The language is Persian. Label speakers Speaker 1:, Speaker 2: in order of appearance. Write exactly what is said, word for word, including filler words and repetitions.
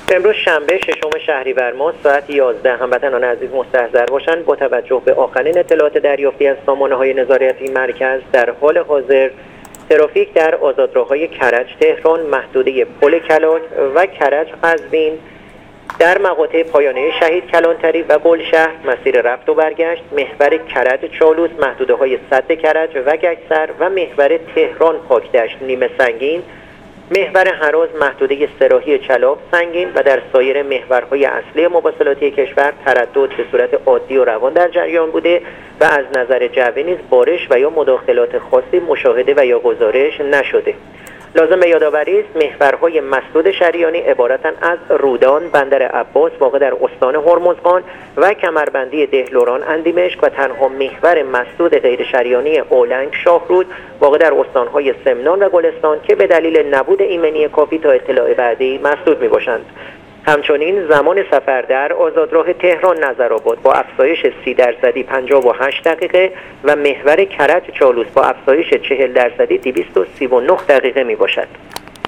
Speaker 1: امروز شنبه ششم شهریور ماه ساعت یازده هموطنان عزیز مستحضر باشند. با توجه به آخرین اطلاعات دریافتی از سامانه‌های نظارتی مرکز، در حال حاضر ترافیک در آزادراه‌های کرج تهران، محدوده پل کلاک و کرج قزوین، در مقاطع پایانه شهید کلانتری و گلشهر، مسیر رفت و برگشت، محور کرج چالوس، محدوده‌های سد کرج و گگسر و محور تهران پاکدشت نیمه سنگین، محور هراز، محدوده سراحی چلاف سنگین و در سایر محورهای اصلی مواصلاتی کشور تردد به صورت عادی و روان در جریان بوده و از نظر جوی نیز بارش و یا مداخلات خاصی مشاهده و یا گزارش نشده. لازم به یادآوری است محورهای مسدود شریانی عبارتند از رودان، بندر عباس واقع در استان هرمزگان و کمربندی دهلوران اندیمشک و تنها محور مسدود غیر شریانی اولنگ شاهرود واقع در استانهای سمنان و گلستان که به دلیل نبود ایمنی کافی تا اطلاع بعدی مسدود می باشند. همچنین زمان سفر در آزادراه تهران نظرآباد با افزایش سی درصدی پنجاه و هشت دقیقه و محور کرج چالوس با افزایش چهل درصدی دویست و سی و نه دقیقه می باشد.